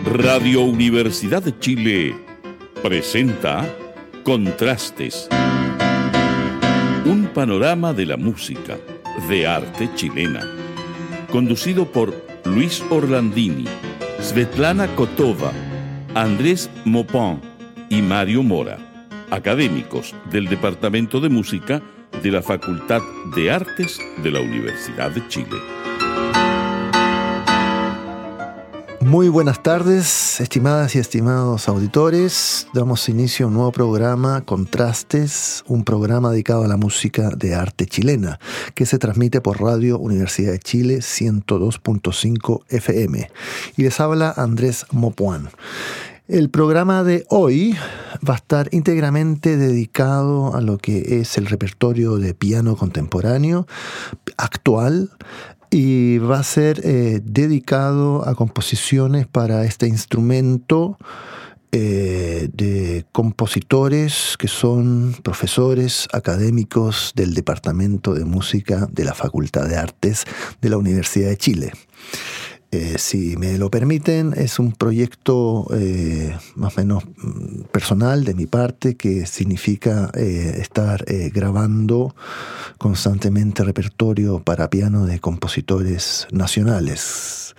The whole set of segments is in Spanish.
Radio Universidad de Chile presenta Contrastes. Un panorama de la música, de arte chilena. Conducido por Luis Orlandini, Svetlana Kotova, Andrés Mopin y Mario Mora, académicos del Departamento de Música de la Facultad de Artes de la Universidad de Chile. Muy buenas tardes, estimadas y estimados auditores. Damos inicio a un nuevo programa, Contrastes, un programa dedicado a la música de arte chilena, que se transmite por Radio Universidad de Chile 102.5 FM. Y les habla Andrés Mopin. El programa de hoy va a estar íntegramente dedicado a lo que es el repertorio de piano contemporáneo, actual, y va a ser dedicado a composiciones para este instrumento de compositores que son profesores académicos del Departamento de Música de la Facultad de Artes de la Universidad de Chile. Si me lo permiten, es un proyecto más o menos personal de mi parte, que significa estar grabando constantemente repertorio para piano de compositores nacionales.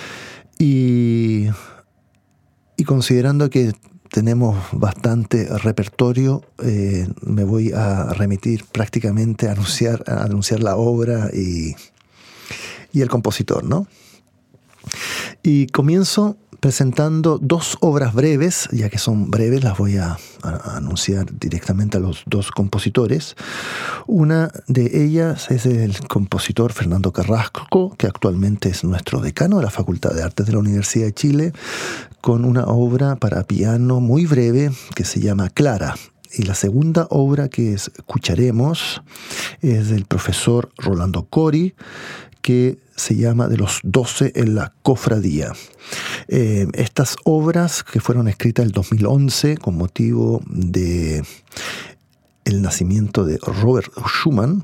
Y considerando que tenemos bastante repertorio, me voy a remitir prácticamente a anunciar la obra y el compositor, ¿no? Y comienzo presentando dos obras breves, ya que son breves, las voy a anunciar directamente a los dos compositores. Una de ellas es el compositor Fernando Carrasco, que actualmente es nuestro decano de la Facultad de Artes de la Universidad de Chile, con una obra para piano muy breve que se llama Clara. Y la segunda obra que escucharemos es del profesor Rolando Cori, que se llama De los 12 en la Cofradía. Estas obras, que fueron escritas en el 2011 con motivo de el nacimiento de Robert Schumann,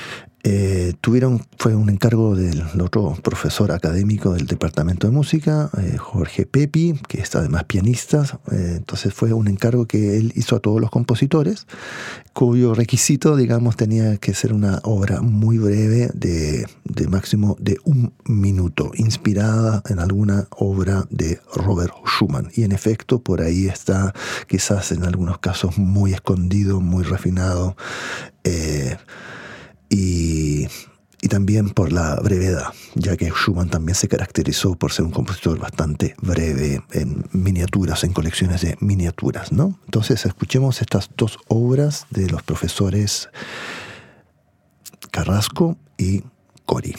fue un encargo del otro profesor académico del Departamento de Música, Jorge Pepi, que es además pianista. Entonces fue un encargo que él hizo a todos los compositores, cuyo requisito, digamos, tenía que ser una obra muy breve de máximo de 1 minuto, inspirada en alguna obra de Robert Schumann. Y en efecto, por ahí está, quizás en algunos casos muy escondido, muy refinado, y también por la brevedad, ya que Schumann también se caracterizó por ser un compositor bastante breve en miniaturas, en colecciones de miniaturas, ¿no? Entonces escuchemos estas dos obras de los profesores Carrasco y Cori.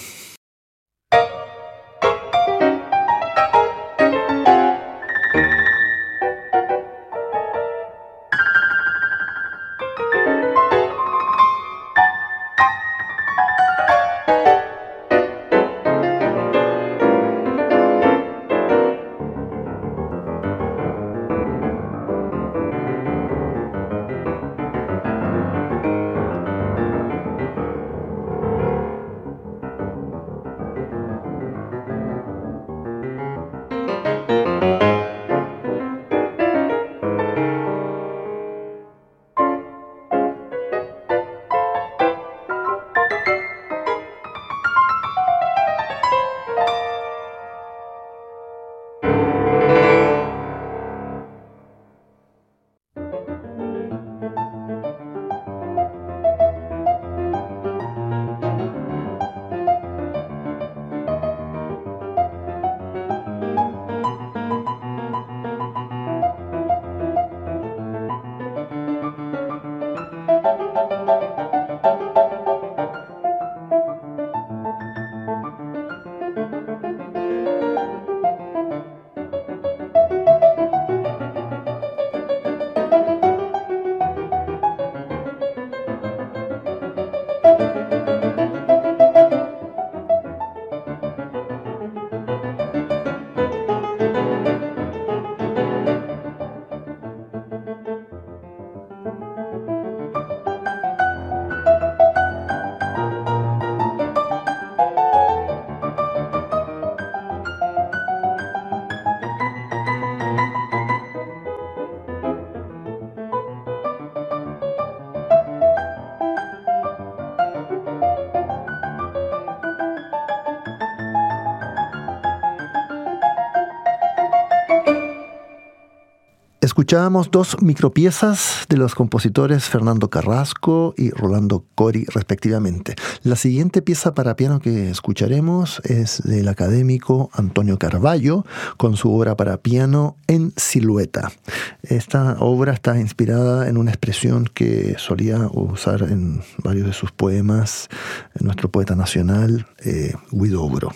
Escuchábamos dos micropiezas de los compositores Fernando Carrasco y Rolando Cori, respectivamente. La siguiente pieza para piano que escucharemos es del académico Antonio Carballo, con su obra para piano En Silueta. Esta obra está inspirada en una expresión que solía usar en varios de sus poemas nuestro poeta nacional, Huidobro.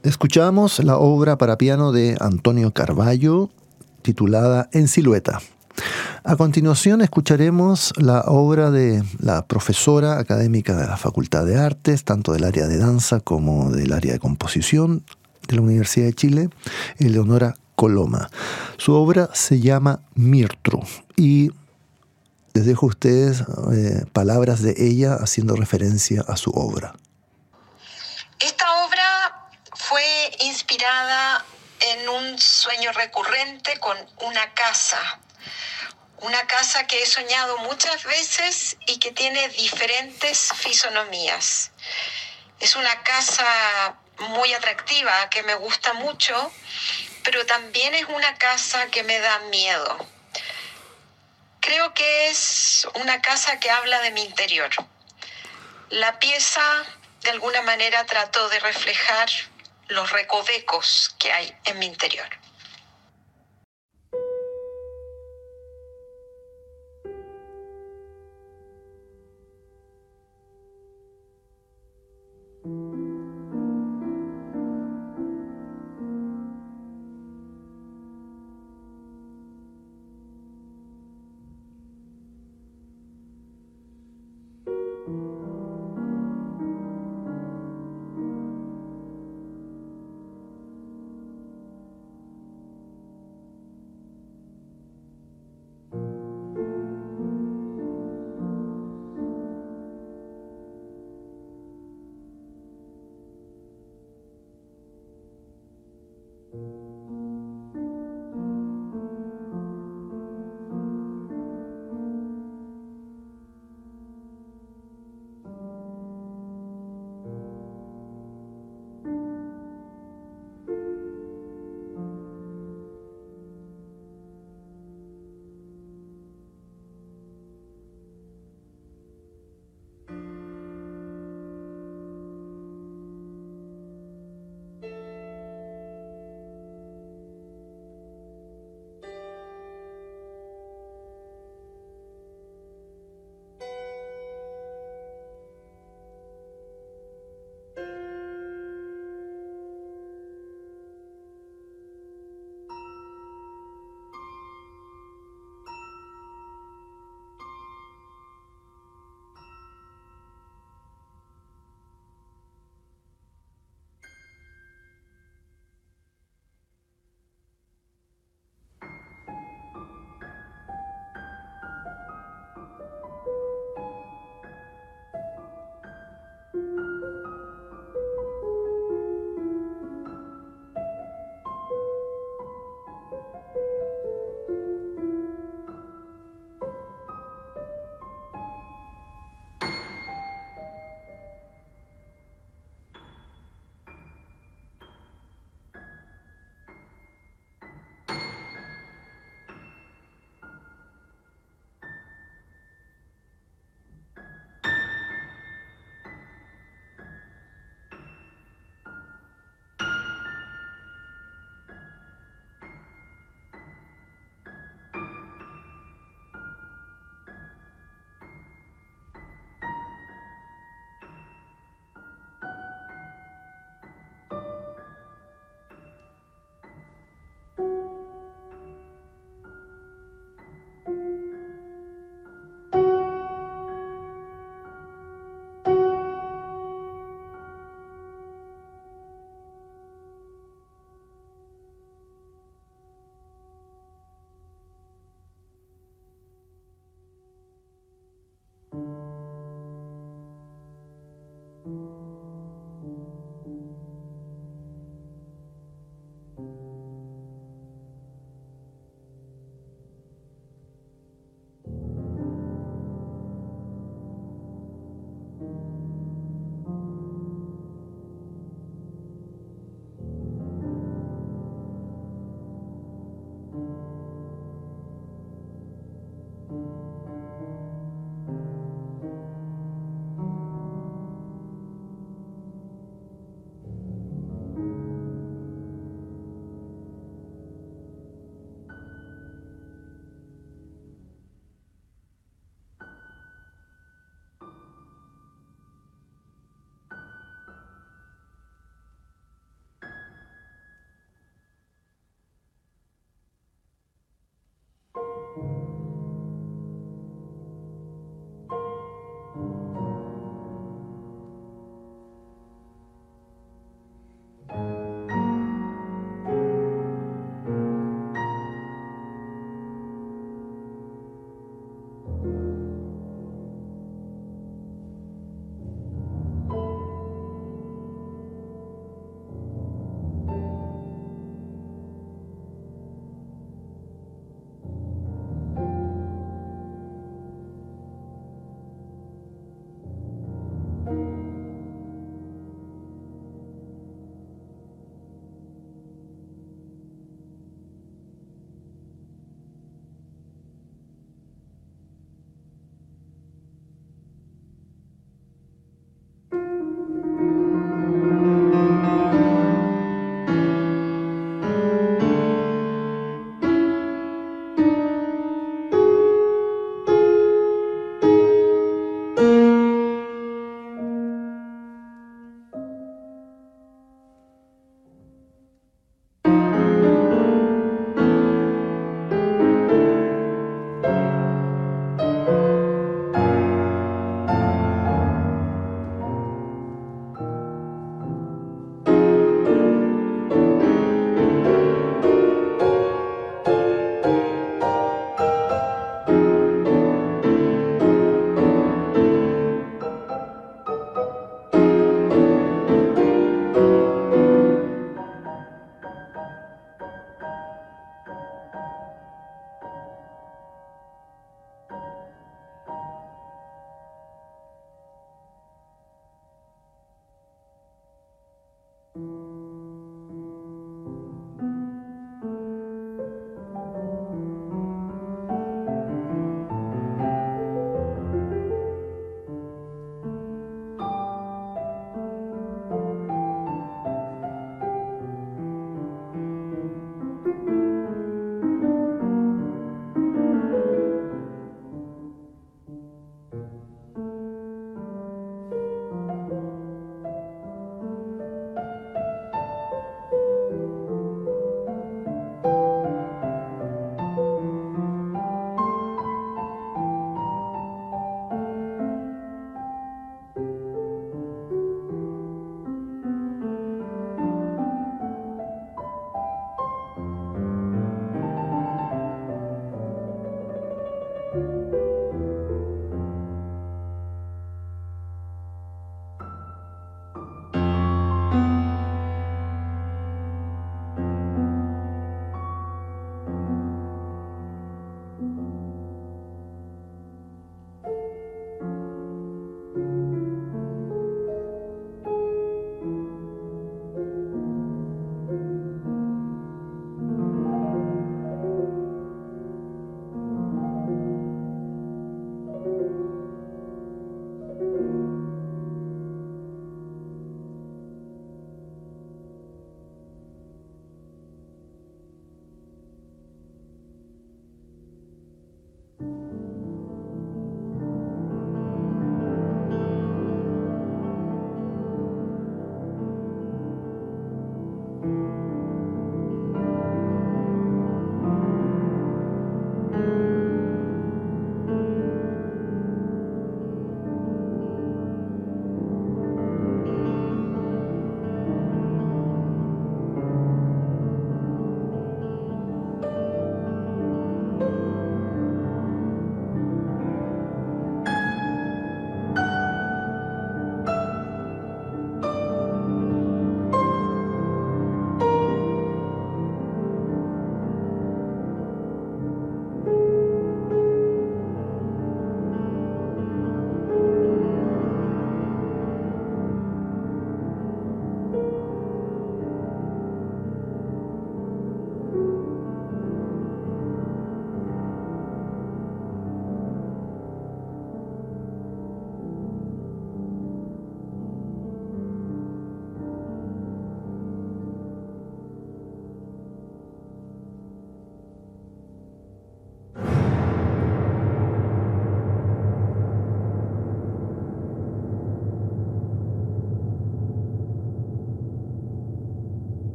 Escuchamos la obra para piano de Antonio Carballo, titulada En Silueta. A continuación escucharemos la obra de la profesora académica de la Facultad de Artes, tanto del área de danza como del área de composición de la Universidad de Chile, Eleonora Coloma. Su obra se llama Mirtru y les dejo a ustedes palabras de ella haciendo referencia a su obra. Esta obra fue inspirada en un sueño recurrente con una casa que he soñado muchas veces y que tiene diferentes fisonomías. Es una casa muy atractiva, que me gusta mucho, pero también es una casa que me da miedo. Creo que es una casa que habla de mi interior. La pieza, de alguna manera, trató de reflejar los recovecos que hay en mi interior.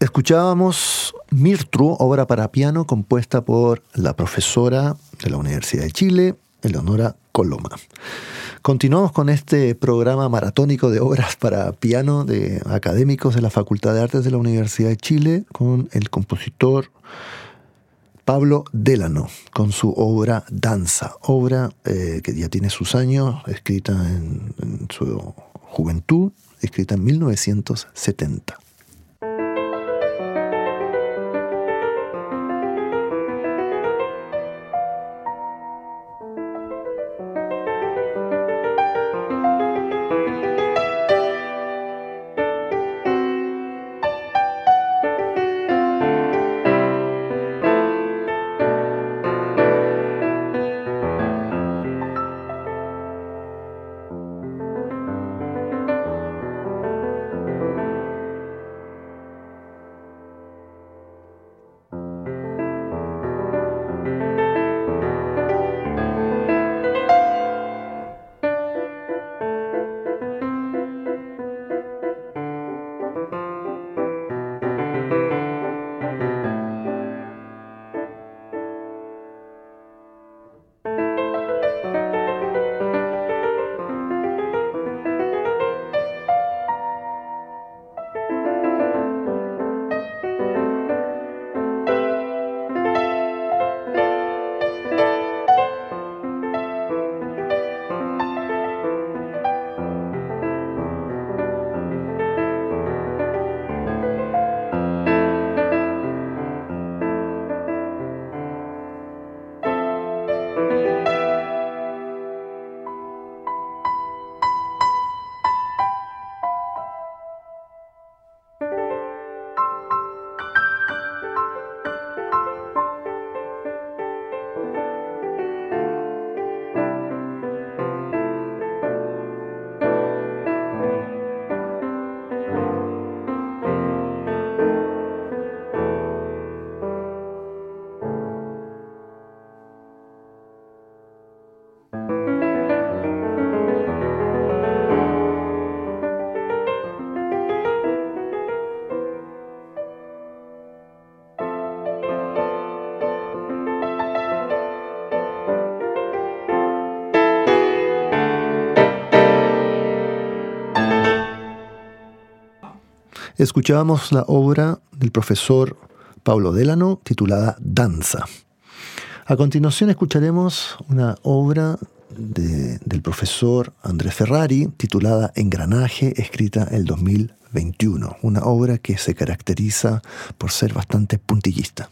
Escuchábamos Mirtru, obra para piano compuesta por la profesora de la Universidad de Chile, Eleonora Coloma. Continuamos con este programa maratónico de obras para piano de académicos de la Facultad de Artes de la Universidad de Chile con el compositor Pablo Delano, con su obra Danza, obra que ya tiene sus años, escrita en su juventud, escrita en 1970. Escuchábamos la obra del profesor Pablo Delano titulada Danza. A continuación escucharemos una obra del profesor Andrés Ferrari titulada Engranaje, escrita el 2021. Una obra que se caracteriza por ser bastante puntillista.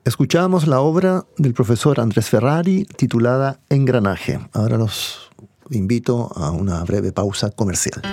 Escuchábamos la obra del profesor Andrés Ferrari titulada Engranaje. Ahora los invito a una breve pausa comercial.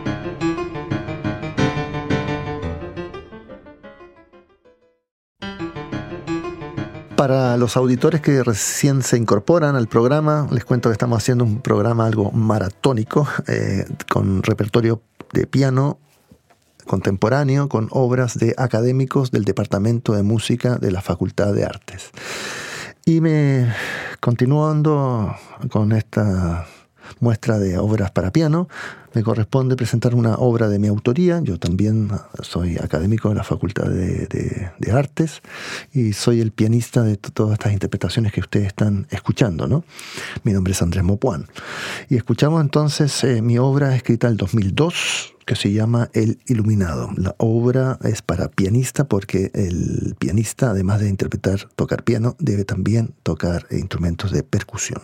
Para los auditores que recién se incorporan al programa, les cuento que estamos haciendo un programa algo maratónico, con repertorio de piano contemporáneo, con obras de académicos del Departamento de Música de la Facultad de Artes. Y continuando con esta muestra de obras para piano, me corresponde presentar una obra de mi autoría. Yo también soy académico de la Facultad de Artes y soy el pianista de todas estas interpretaciones que ustedes están escuchando, ¿no? Mi nombre es Andrés Mopuán. Y escuchamos entonces mi obra escrita en el 2002, que se llama El Iluminado. La obra es para pianista porque el pianista, además de tocar piano, debe también tocar instrumentos de percusión.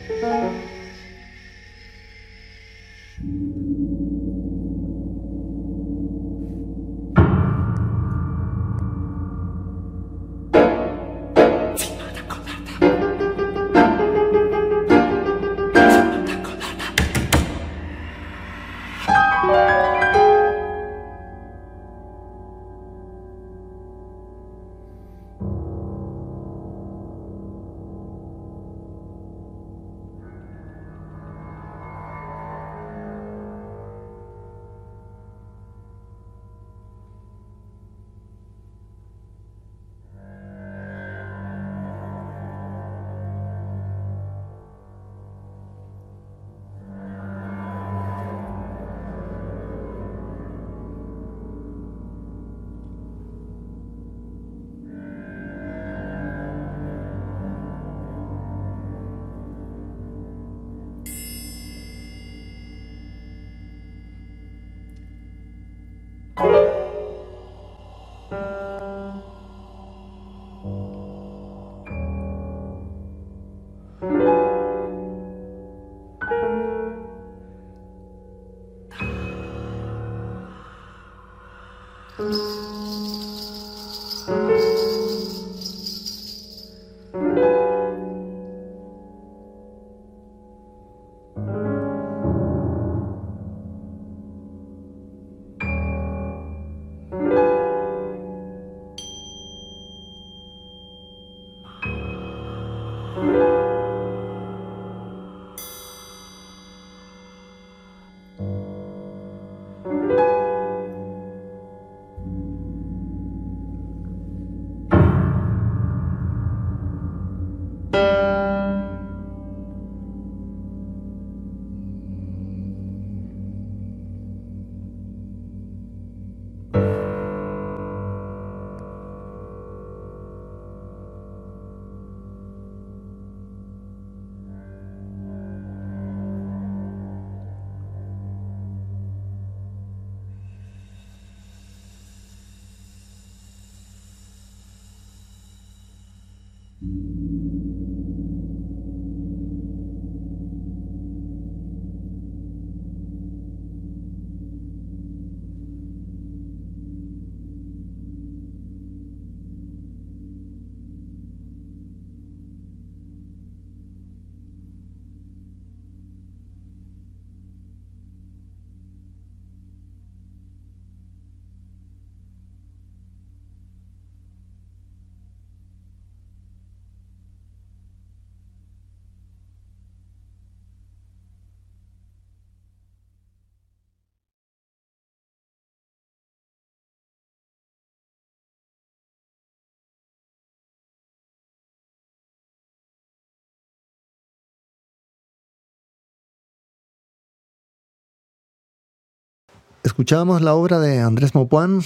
Escuchábamos la obra de Andrés Maupoin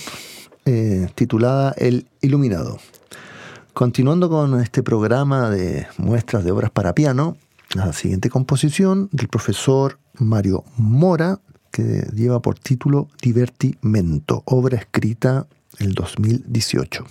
titulada El Iluminado. Continuando con este programa de muestras de obras para piano, la siguiente composición del profesor Mario Mora, que lleva por título Divertimento, obra escrita el 2018.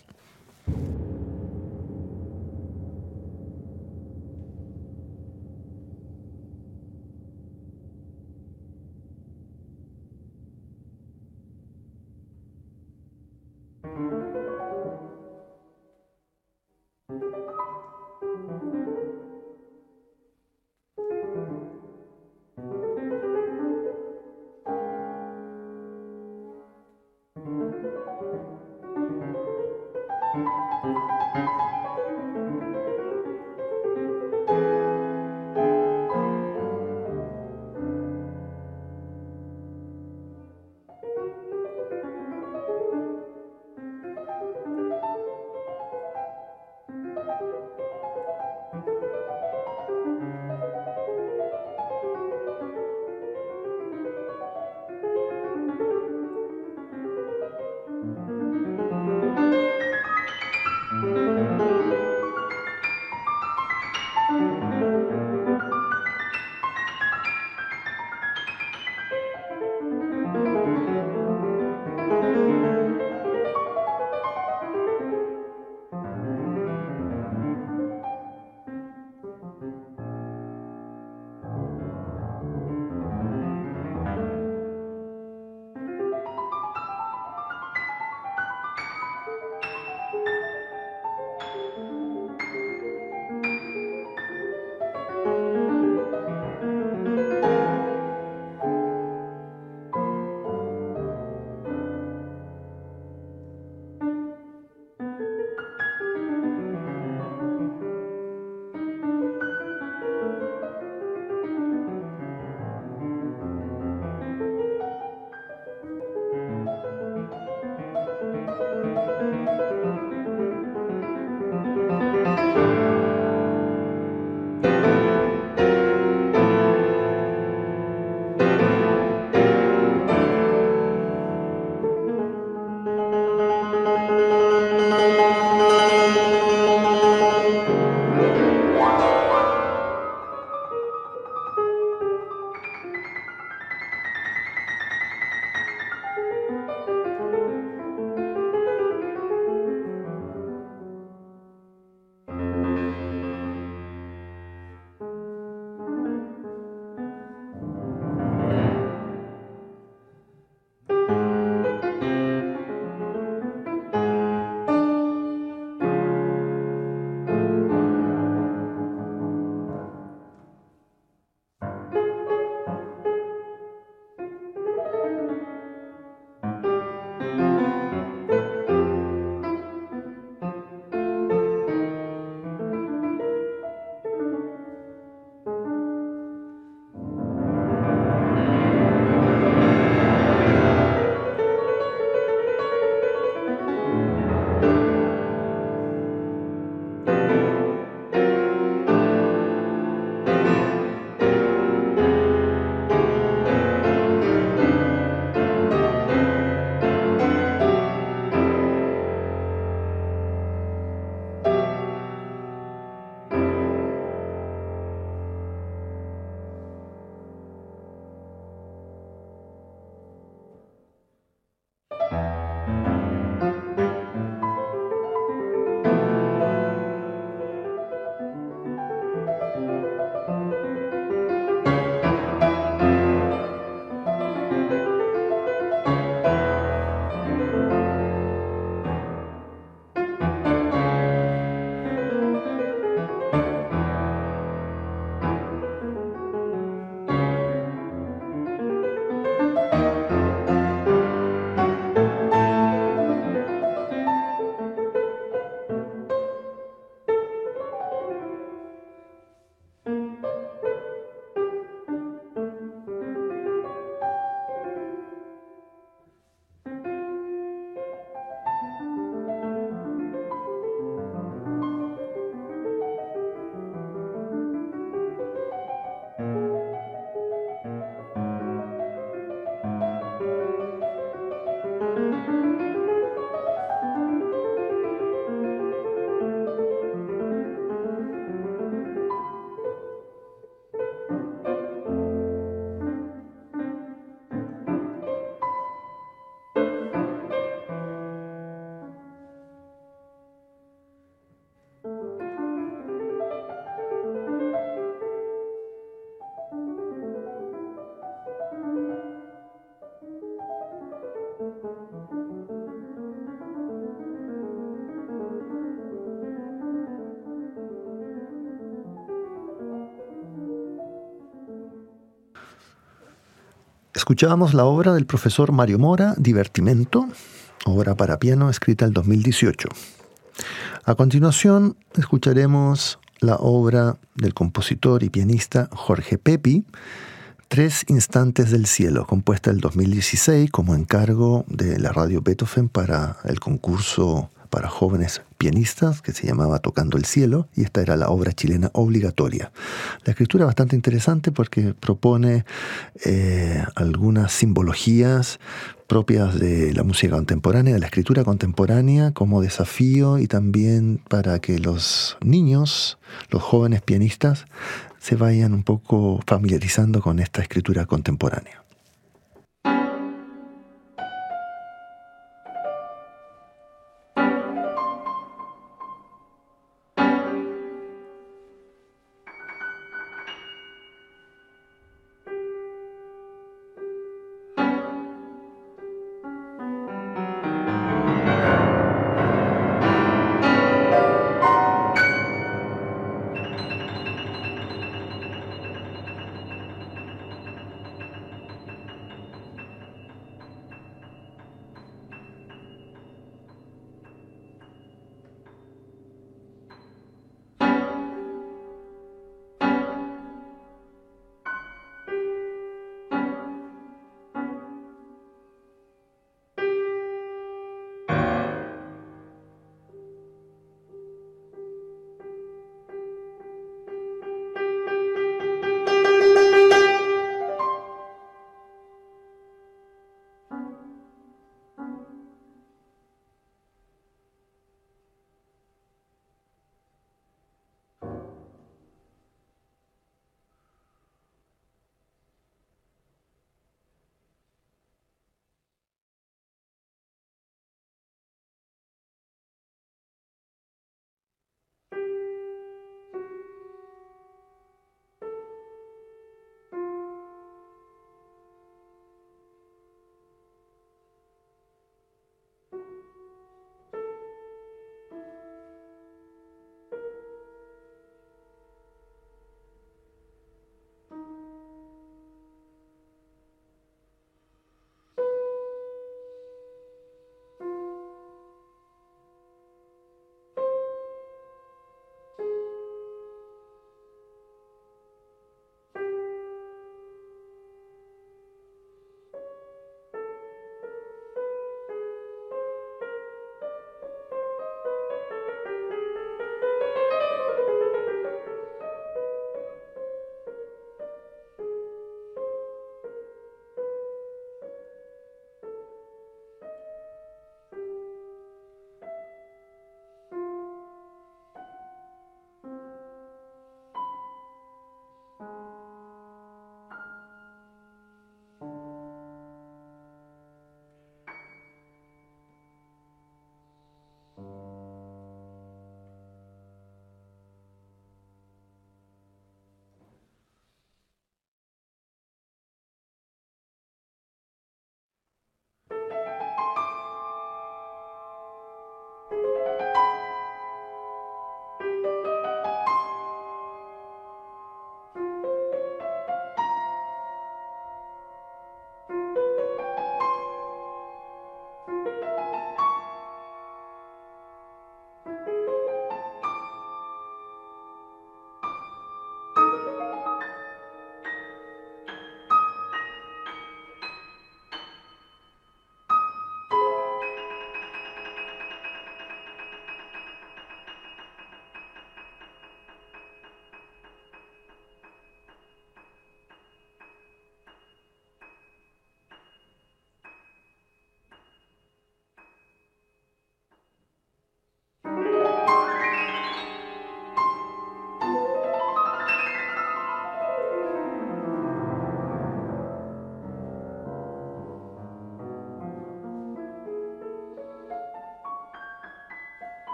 Escuchábamos la obra del profesor Mario Mora, Divertimento, obra para piano escrita en 2018. A continuación, escucharemos la obra del compositor y pianista Jorge Pepi, Tres Instantes del Cielo, compuesta en 2016 como encargo de la Radio Beethoven para el concurso para jóvenes pianistas que se llamaba Tocando el Cielo, y esta era la obra chilena obligatoria. La escritura es bastante interesante porque propone algunas simbologías propias de la música contemporánea, de la escritura contemporánea, como desafío y también para que los niños, los jóvenes pianistas, se vayan un poco familiarizando con esta escritura contemporánea.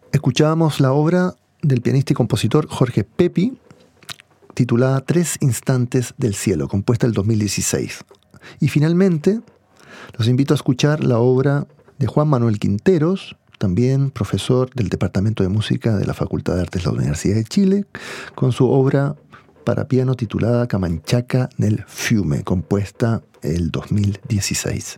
Escuchábamos la obra del pianista y compositor Jorge Pepi, titulada Tres Instantes del Cielo, compuesta en el 2016. Y finalmente, los invito a escuchar la obra de Juan Manuel Quinteros, también profesor del Departamento de Música de la Facultad de Artes de la Universidad de Chile, con su obra para piano titulada Camanchaca nel Fiume, compuesta en el 2016.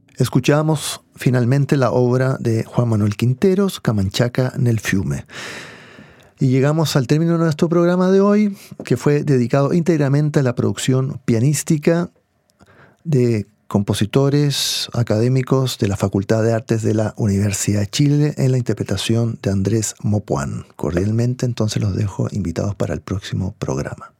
Escuchamos finalmente la obra de Juan Manuel Quinteros, Camanchaca nel Fiume. Y llegamos al término de nuestro programa de hoy, que fue dedicado íntegramente a la producción pianística de compositores académicos de la Facultad de Artes de la Universidad de Chile en la interpretación de Andrés Mopoán. Cordialmente, entonces los dejo invitados para el próximo programa.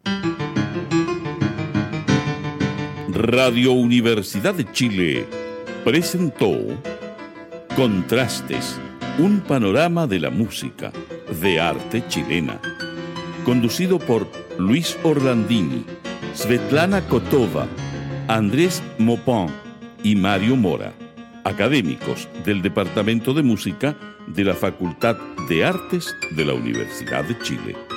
Radio Universidad de Chile presentó Contrastes, un panorama de la música, de arte chilena. Conducido por Luis Orlandini, Svetlana Kotova, Andrés Mopoán y Mario Mora, académicos del Departamento de Música de la Facultad de Artes de la Universidad de Chile.